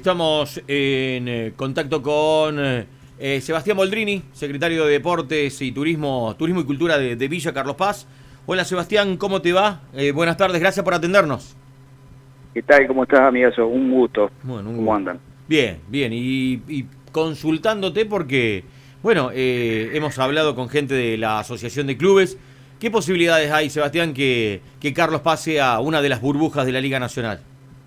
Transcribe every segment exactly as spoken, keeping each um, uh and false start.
Estamos en eh, contacto con eh, Sebastián Boldrini, secretario de Deportes y Turismo, Turismo y Cultura de, de Villa Carlos Paz. Hola Sebastián, ¿cómo te va? Eh, buenas tardes, gracias por atendernos. ¿Qué tal? ¿Cómo estás, amigazo? Un gusto. Bueno, un ¿Cómo gusto. andan? Bien, bien, y, y consultándote porque, bueno, eh, hemos hablado con gente de la Asociación de Clubes. ¿Qué posibilidades hay, Sebastián, que, que Carlos Paz sea una de las burbujas de la Liga Nacional?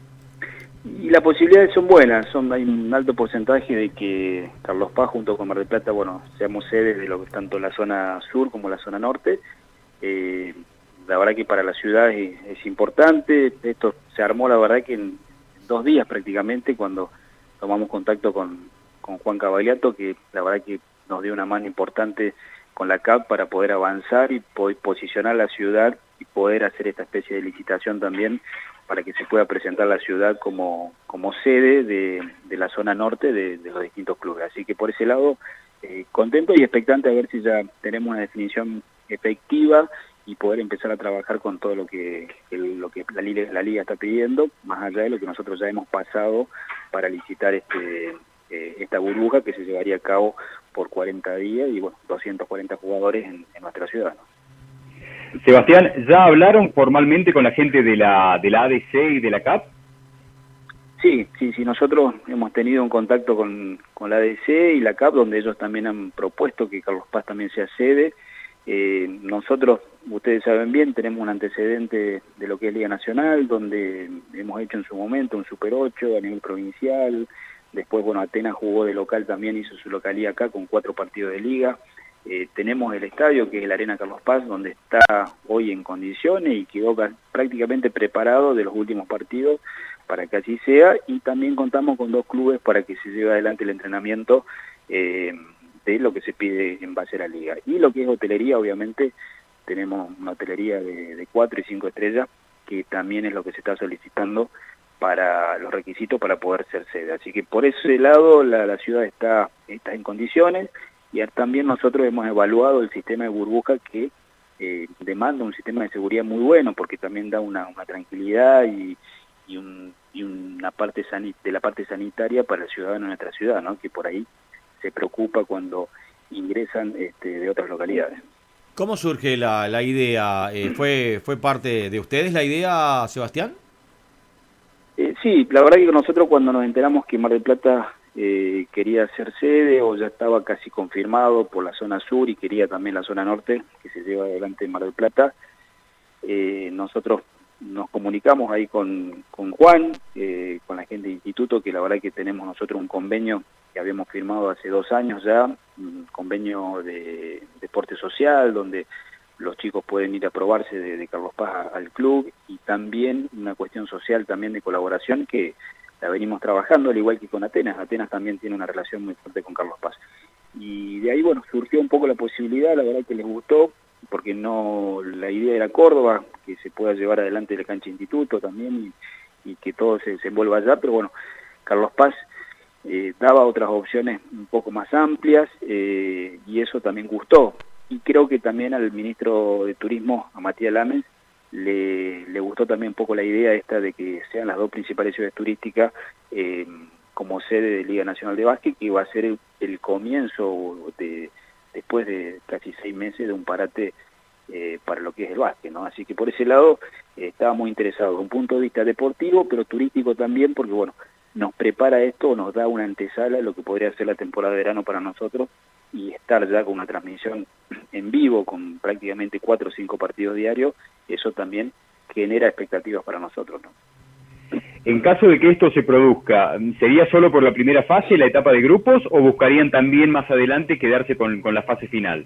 Y las posibilidades son buenas, son, hay un alto porcentaje de que Carlos Paz junto con Mar del Plata, bueno, seamos sedes de lo que tanto la zona sur como la zona norte. Eh, la verdad que para la ciudad es, es importante, esto se armó la verdad que en dos días prácticamente cuando tomamos contacto con, con Juan Cavaliato, que la verdad que nos dio una mano importante con la C A P para poder avanzar y poder posicionar la ciudad y poder hacer esta especie de licitación también para que se pueda presentar la ciudad como, como sede de, de la zona norte de, de los distintos clubes. Así que por ese lado, eh, contento y expectante a ver si ya tenemos una definición efectiva y poder empezar a trabajar con todo lo que, el, lo que la, liga, la liga está pidiendo, más allá de lo que nosotros ya hemos pasado para licitar este, eh, esta burbuja que se llevaría a cabo por cuarenta días y bueno, doscientos cuarenta jugadores en, en nuestra ciudad, ¿no? Sebastián, ¿ya hablaron formalmente con la gente de la de la A D C y de la C A P? Sí, sí, sí, nosotros hemos tenido un contacto con, con la A D C y la C A P, donde ellos también han propuesto que Carlos Paz también sea sede. Eh, nosotros, ustedes saben bien, tenemos un antecedente de lo que es Liga Nacional, donde hemos hecho en su momento un Super ocho a nivel provincial. Después, bueno, Atenas jugó de local, también hizo su localía acá con cuatro partidos de Liga. Eh, tenemos el estadio, que es la Arena Carlos Paz, donde está hoy en condiciones y quedó prácticamente preparado de los últimos partidos para que así sea, y también contamos con dos clubes para que se lleve adelante el entrenamiento eh, de lo que se pide en base a la liga. Y lo que es hotelería, obviamente, tenemos una hotelería de, de cuatro y cinco estrellas, que también es lo que se está solicitando para los requisitos para poder ser sede. Así que por ese lado la, la ciudad está, está en condiciones. Y también nosotros hemos evaluado el sistema de burbuja que eh, demanda un sistema de seguridad muy bueno, porque también da una, una tranquilidad y, y, un, y una parte sanit de la parte sanitaria para el ciudadano de nuestra ciudad, ¿no? Que por ahí se preocupa cuando ingresan este, de otras localidades. ¿Cómo surge la, la idea? Eh, ¿fue, ¿Fue parte de ustedes la idea, Sebastián? Eh, sí, la verdad que nosotros cuando nos enteramos que Mar del Plata Eh, quería ser sede o ya estaba casi confirmado por la zona sur y quería también la zona norte que se lleva adelante en Mar del Plata, eh, nosotros nos comunicamos ahí con, con Juan, eh, con la gente del instituto, que la verdad que tenemos nosotros un convenio que habíamos firmado hace dos años ya, un convenio de deporte social donde los chicos pueden ir a probarse de, de Carlos Paz al club, y también una cuestión social también de colaboración que la venimos trabajando, al igual que con Atenas. Atenas también tiene una relación muy fuerte con Carlos Paz. Y de ahí, bueno, surgió un poco la posibilidad, la verdad que les gustó, porque no la idea era Córdoba, que se pueda llevar adelante la cancha instituto también, y, y que todo se, se envuelva allá, pero bueno, Carlos Paz eh, daba otras opciones un poco más amplias, eh, y eso también gustó. Y creo que también al ministro de Turismo, a Matías Lames, Le, le gustó también un poco la idea esta de que sean las dos principales ciudades turísticas eh, como sede de Liga Nacional de Básquet, que va a ser el, el comienzo de después de casi seis meses de un parate eh, para lo que es el básquet, ¿no? Así que por ese lado eh, estábamos interesados desde un punto de vista deportivo, pero turístico también, porque bueno, nos prepara esto, nos da una antesala de lo que podría ser la temporada de verano para nosotros, y estar ya con una transmisión en vivo con prácticamente cuatro o cinco partidos diarios, eso también genera expectativas para nosotros, ¿no? En caso de que esto se produzca, ¿sería solo por la primera fase, la etapa de grupos, o buscarían también más adelante quedarse con, con la fase final?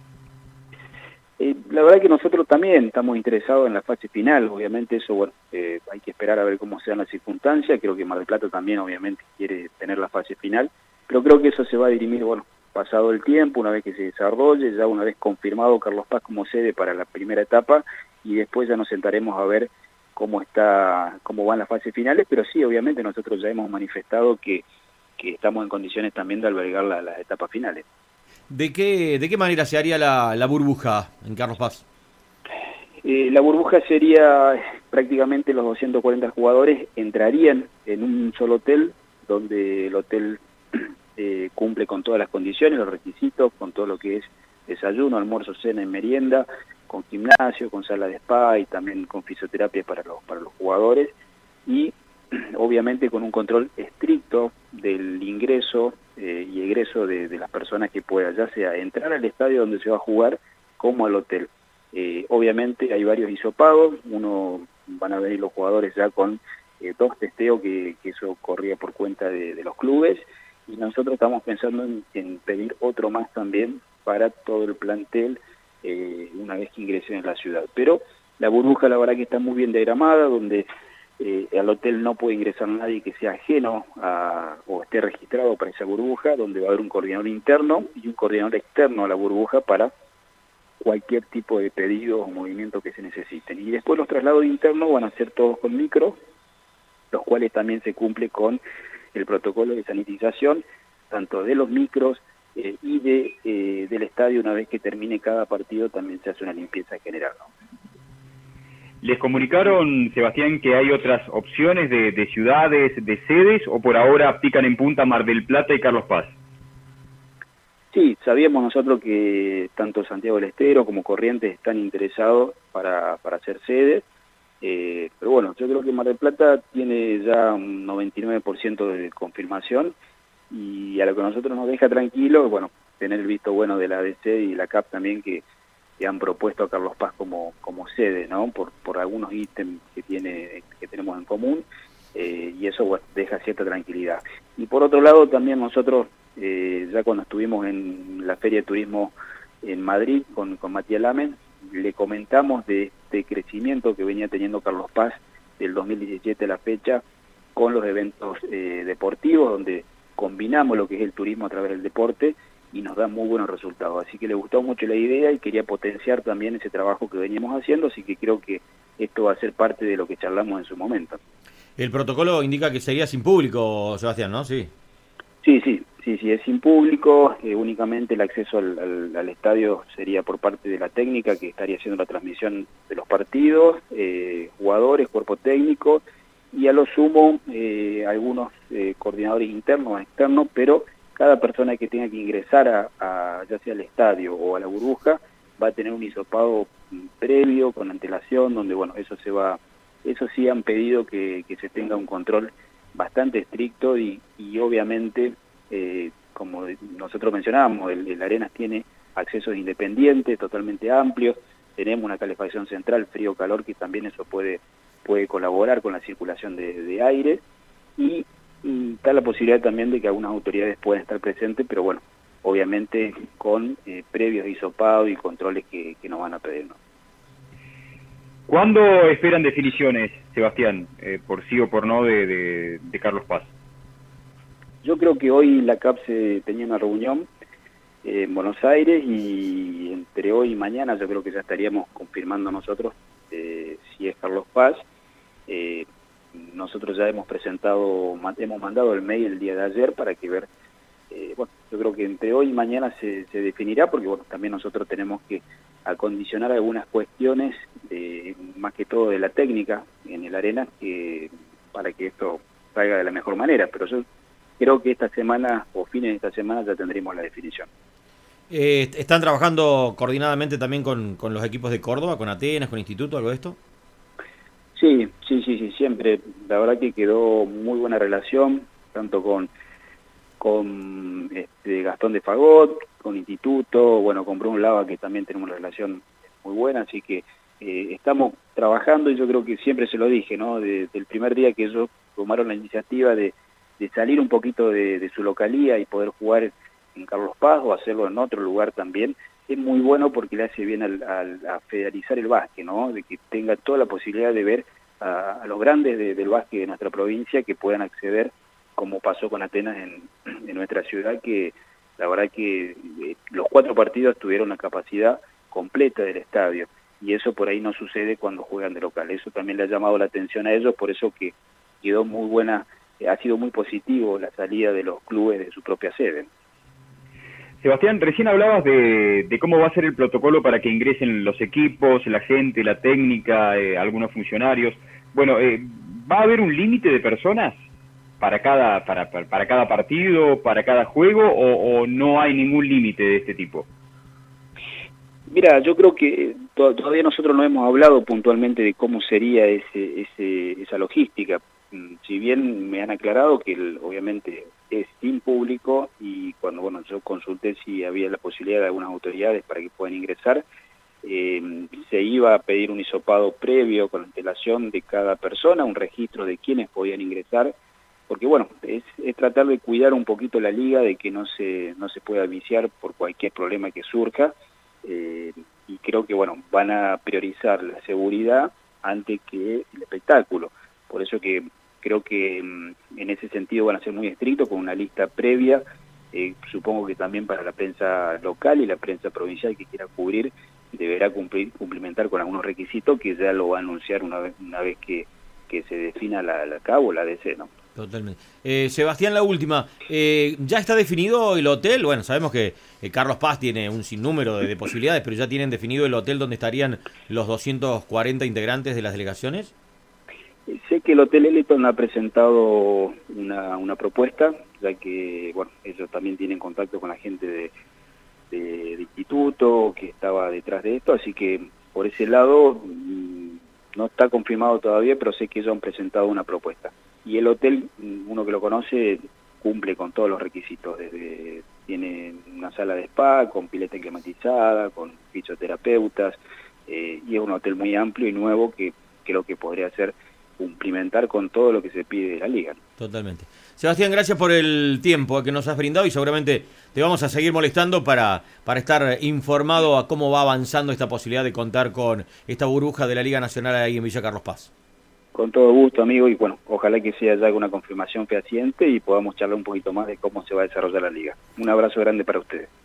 Eh, la verdad que nosotros también estamos interesados en la fase final, obviamente eso, bueno, eh, hay que esperar a ver cómo sean las circunstancias. Creo que Mar del Plata también obviamente quiere tener la fase final, pero creo que eso se va a dirimir, bueno, pasado el tiempo, una vez que se desarrolle, ya una vez confirmado Carlos Paz como sede para la primera etapa, y después ya nos sentaremos a ver cómo está, cómo van las fases finales, pero sí, obviamente nosotros ya hemos manifestado que, que estamos en condiciones también de albergar la, las etapas finales. ¿De qué, de qué manera se haría la, la burbuja en Carlos Paz? Eh, la burbuja sería prácticamente los doscientos cuarenta jugadores entrarían en un solo hotel donde el hotel eh, cumple con todas las condiciones, los requisitos, con todo lo que es desayuno, almuerzo, cena y merienda, con gimnasio, con sala de spa y también con fisioterapia para los, para los jugadores, y obviamente con un control estricto del ingreso eh, y egreso de, de las personas que puedan, ya sea entrar al estadio donde se va a jugar como al hotel. Eh, obviamente hay varios hisopados, uno van a venir los jugadores ya con eh, dos testeos que, que eso corría por cuenta de, de los clubes, y nosotros estamos pensando en, en pedir otro más también para todo el plantel eh, una vez que ingresen en la ciudad. Pero la burbuja la verdad que está muy bien diagramada, donde eh, al hotel no puede ingresar nadie que sea ajeno a, o esté registrado para esa burbuja, donde va a haber un coordinador interno y un coordinador externo a la burbuja para cualquier tipo de pedido o movimiento que se necesiten. Y después los traslados internos van a ser todos con micro, los cuales también se cumple con el protocolo de sanitización, tanto de los micros eh, y de, eh, del estadio. Una vez que termine cada partido también se hace una limpieza general, ¿no? ¿Les comunicaron, Sebastián, que hay otras opciones de, de ciudades, de sedes, o por ahora pican en punta Mar del Plata y Carlos Paz? Sí, sabíamos nosotros que tanto Santiago del Estero como Corrientes están interesados para, para hacer sede, eh, pero bueno, yo creo que Mar del Plata tiene ya un noventa y nueve por ciento de confirmación, y a lo que a nosotros nos deja tranquilo, bueno, tener el visto bueno de la A D C y la C A P también, que, que han propuesto a Carlos Paz como, como sede, ¿no? Por, por algunos ítems que, tiene, que tenemos en común, eh, y eso bueno, deja cierta tranquilidad. Y por otro lado también nosotros, Eh, ya cuando estuvimos en la Feria de Turismo en Madrid con, con Matías Lamen, le comentamos de este crecimiento que venía teniendo Carlos Paz del dos mil diecisiete a la fecha con los eventos eh, deportivos, donde combinamos lo que es el turismo a través del deporte y nos da muy buenos resultados. Así que le gustó mucho la idea y quería potenciar también ese trabajo que veníamos haciendo, así que creo que esto va a ser parte de lo que charlamos en su momento. El protocolo indica que sería sin público, Sebastián, ¿no? Sí. Sí, sí, sí, sí, es sin público, eh, únicamente el acceso al, al, al estadio sería por parte de la técnica, que estaría haciendo la transmisión de los partidos, eh, jugadores, cuerpo técnico, y a lo sumo eh, algunos eh, coordinadores internos o externos, pero cada persona que tenga que ingresar a, a ya sea al estadio o a la burbuja va a tener un hisopado previo, con antelación, donde bueno, eso se va, eso sí han pedido que, que se tenga un control bastante estricto, y, y obviamente, eh, como nosotros mencionábamos, el, el Arenas tiene accesos independientes, totalmente amplios, tenemos una calefacción central, frío-calor, que también eso puede, puede colaborar con la circulación de, de aire, y, y está la posibilidad también de que algunas autoridades puedan estar presentes, pero bueno, obviamente con eh, previos hisopados y controles que, que nos van a pedir, ¿no? ¿Cuándo esperan definiciones, Sebastián, eh, por sí o por no, de, de, de Carlos Paz? Yo creo que hoy la C A P se tenía una reunión eh, en Buenos Aires, y entre hoy y mañana yo creo que ya estaríamos confirmando nosotros eh, si es Carlos Paz. Eh, nosotros ya hemos presentado, hemos mandado el mail el día de ayer para que ver, eh, bueno, yo creo que entre hoy y mañana se, se definirá, porque bueno, también nosotros tenemos que acondicionar algunas cuestiones, de, más que todo de la técnica en el Arena, que, para que esto salga de la mejor manera, pero yo creo que esta semana o fines de esta semana ya tendremos la definición. Eh, ¿Están trabajando coordinadamente también con, con los equipos de Córdoba, con Atenas, con Instituto, algo de esto? Sí, sí, sí, sí, siempre. La verdad que quedó muy buena relación, tanto con con este, Gastón de Fagot, con Instituto, bueno, con Bruno Lava, que también tenemos una relación muy buena, así que eh, estamos trabajando, y yo creo que siempre se lo dije, ¿no? Desde el primer día que ellos tomaron la iniciativa de, de salir un poquito de, de su localía y poder jugar en Carlos Paz o hacerlo en otro lugar también, es muy bueno porque le hace bien al, al, a federalizar el básquet, ¿no? De que tenga toda la posibilidad de ver a, a los grandes de, del básquet de nuestra provincia, que puedan acceder, como pasó con Atenas en, en nuestra ciudad, que la verdad que eh, los cuatro partidos tuvieron la capacidad completa del estadio, y eso por ahí no sucede cuando juegan de local. Eso también le ha llamado la atención a ellos, por eso que quedó muy buena, eh, ha sido muy positivo la salida de los clubes de su propia sede. Sebastián, recién hablabas de, de cómo va a ser el protocolo para que ingresen los equipos, la gente, la técnica, eh, algunos funcionarios. Bueno, eh, ¿va a haber un límite de personas para cada para, para, para cada partido, para cada juego, o, o no hay ningún límite de este tipo? Mira, yo creo que to todavía nosotros no hemos hablado puntualmente de cómo sería ese, ese, esa logística. Si bien me han aclarado que el, obviamente es sin público, y cuando bueno yo consulté si había la posibilidad de algunas autoridades para que puedan ingresar, eh, se iba a pedir un hisopado previo con antelación de cada persona, un registro de quienes podían ingresar, porque bueno, es, es tratar de cuidar un poquito la liga, de que no se, no se pueda viciar por cualquier problema que surja. Eh, y creo que bueno, van a priorizar la seguridad antes que el espectáculo. Por eso que creo que en ese sentido van a ser muy estrictos con una lista previa, eh, supongo que también para la prensa local y la prensa provincial que quiera cubrir deberá cumplir, cumplimentar con algunos requisitos que ya lo va a anunciar una vez, una vez que, que se defina la, la cabo, la D C, ¿no? Totalmente. Eh, Sebastián, la última. Eh, ¿Ya está definido el hotel? Bueno, sabemos que eh, Carlos Paz tiene un sinnúmero de, de posibilidades, pero ¿ya tienen definido el hotel donde estarían los doscientos cuarenta integrantes de las delegaciones? Eh, sé que el Hotel Eleton ha presentado una, una propuesta, ya que bueno, ellos también tienen contacto con la gente de, de, de instituto que estaba detrás de esto, así que por ese lado mmm, no está confirmado todavía, pero sé que ellos han presentado una propuesta. Y el hotel, uno que lo conoce, cumple con todos los requisitos, desde tiene una sala de spa, con pileta climatizada, con fisioterapeutas, eh, y es un hotel muy amplio y nuevo que creo que podría ser cumplimentar con todo lo que se pide de la liga. Totalmente. Sebastián, gracias por el tiempo que nos has brindado y seguramente te vamos a seguir molestando para, para estar informado a cómo va avanzando esta posibilidad de contar con esta burbuja de la Liga Nacional ahí en Villa Carlos Paz. Con todo gusto, amigo, y bueno, ojalá que sea ya una confirmación fehaciente y podamos charlar un poquito más de cómo se va a desarrollar la liga. Un abrazo grande para ustedes.